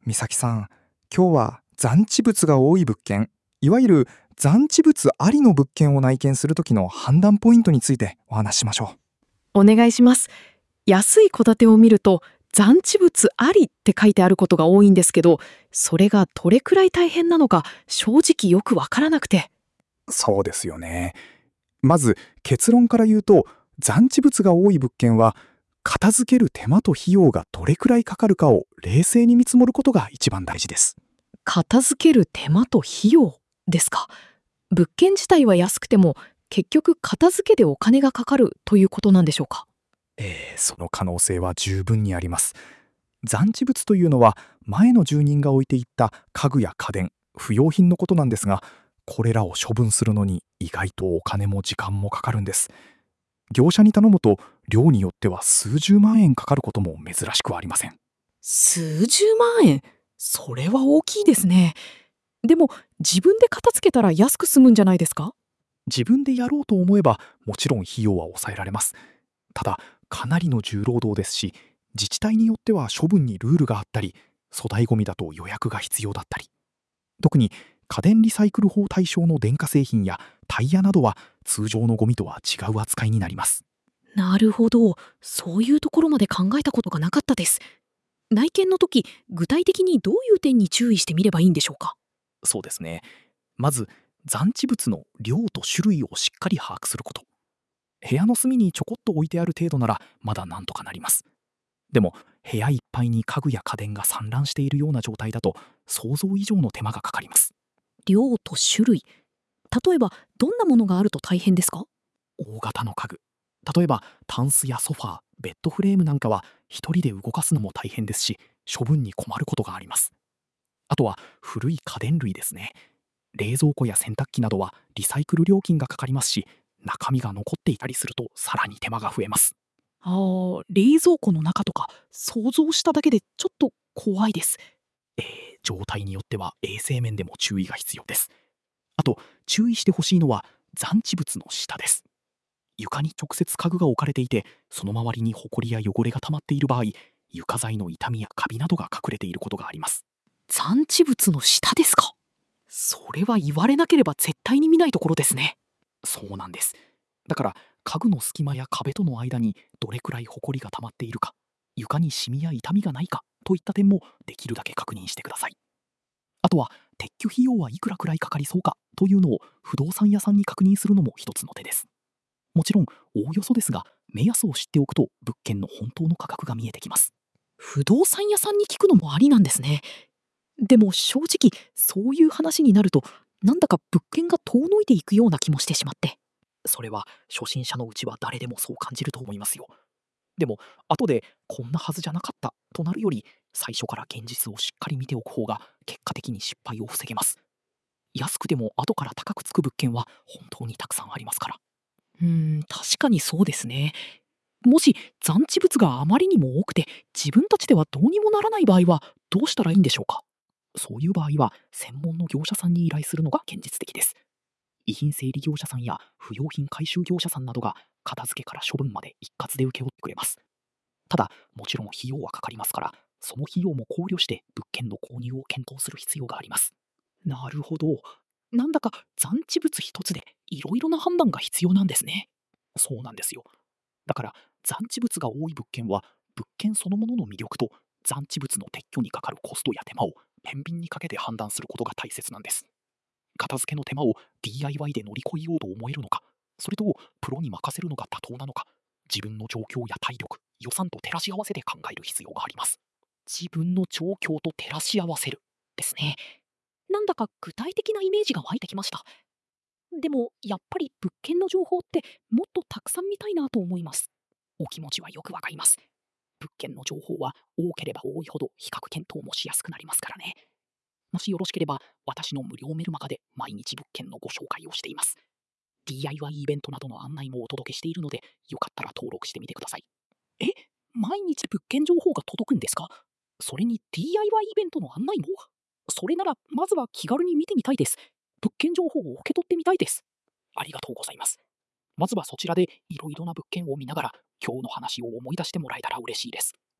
美咲さん、今日は残地物が多い物件、いわゆる残地物ありの物件を内見するときの判断ポイントについてお話ししましょお願いします。安い戸建てを見ると残地物ありって書いてあることが多いんですけど、それがどれくらい大変なのか正直よくわからなくて。 う。そうですよね。まず結論から言うと、残地物が多い物件は片付ける手間と費用がどれくらいかかるかを冷静に見積もることが一番大事です。 片付ける手間と費用ですか。物件自体は安くても結局片付けでお金がかかるということなんでしょうか。 その可能性は十分にあります。残地物というのは前の住人が置いていった家具や家電、不要品のことなんですが、これらを処分するのに意外とお金も時間もかかるんです。業者に頼むと量によっては数十万円かかることも珍しくはありません。 数十万円、それは大きいですね。でも自分で片付けたら安く済むんじゃないですか。 自分でやろうと思えばもちろん費用は抑えられます。ただかなりの重労働ですし、自治体によっては処分にルールがあったり、粗大ごみだと予約が必要だったり、特に家電リサイクル法対象の電化製品やタイヤなどは通常のゴミとは違う扱いになります。 なるほど、そういうところまで考えたことがなかったです。内見の時、具体的にどういう点に注意してみればいいんでしょうか。 そうですね。まず残地物の量と種類をしっかり把握すること。部屋の隅にちょこっと置いてある程度ならまだなんとかなります。でも部屋いっぱいに家具や家電が散乱しているような状態だと想像以上の手間がかかります。 量と種類、例えばどんなものがあると大変ですか。 大型の家具、例えばタンスやソファー、ベッドフレームなんかは一人で動かすのも大変ですし、処分に困ることがあります。あとは古い家電類ですね。冷蔵庫や洗濯機などはリサイクル料金がかかりますし、中身が残っていたりするとさらに手間が増えます。 冷蔵庫の中とか想像しただけでちょっと怖いです。 状態によっては衛生面でも注意が必要です。あと注意してほしいのは残地物の下です。床に直接家具が置かれていて、その周りにホコリや汚れが溜まっている場合、床材の傷みやカビなどが隠れていることがあります。 残地物の下ですか。それは言われなければ絶対に見ないところですね。 そうなんです。だから家具の隙間や壁との間にどれくらいホコリが溜まっているか、床にシミや傷みがないかといった点もできるだけ確認してください。あとは撤去費用はいくらくらいかかりそうかというのを不動産屋さんに確認するのも一つの手です。もちろんおおよそですが、目安を知っておくと物件の本当の価格が見えてきます。 不動産屋さんに聞くのもありなんですね。でも正直そういう話になるとなんだか物件が遠のいていくような気もしてしまって。 それは初心者のうちは誰でもそう感じると思いますよ。でも後でこんなはずじゃなかったとなるより、最初から現実をしっかり見ておく方が結果的に失敗を防げます。安くても後から高くつく物件は本当にたくさんありますから。 確かにそうですね。もし残地物があまりにも多くて自分たちではどうにもならない場合はどうしたらいいんでしょうか。 そういう場合は専門の業者さんに依頼するのが現実的です。遺品整理業者さんや不用品回収業者さんなどが片付けから処分まで一括で請け負ってくれます。ただもちろん費用はかかりますから、その費用も考慮して物件の購入を検討する必要があります。 なるほど。なんだか残地物一つでいろいろな判断が必要なんですね。 そうなんですよ。だから残地物が多い物件は物件そのものの魅力と残地物の撤去にかかるコストや手間を天秤にかけて判断することが大切なんです。片付けの手間を DIY で乗り越えようと思えるのか、それとプロに任せるのが妥当なのか、自分の状況や体力、予算と照らし合わせて考える必要があります。 自分の状況と照らし合わせるですね。なんだか具体的なイメージが湧いてきました。でもやっぱり物件の情報ってもっとたくさん見たいなと思います。 お気持ちはよくわかります。物件の情報は多ければ多いほど比較検討もしやすくなりますからね。もしよろしければ私の無料メルマガで毎日物件のご紹介をしています。DIY イベントなどの案内もお届けしているので、よかったら登録してみてください。 え、毎日物件情報が届くんですか。それに DIY イベントの案内も。それならまずは気軽に見てみたいです。物件情報を受け取ってみたいです。 ありがとうございます。まずはそちらでいろいろな物件を見ながら今日の話を思い出してもらえたら嬉しいです。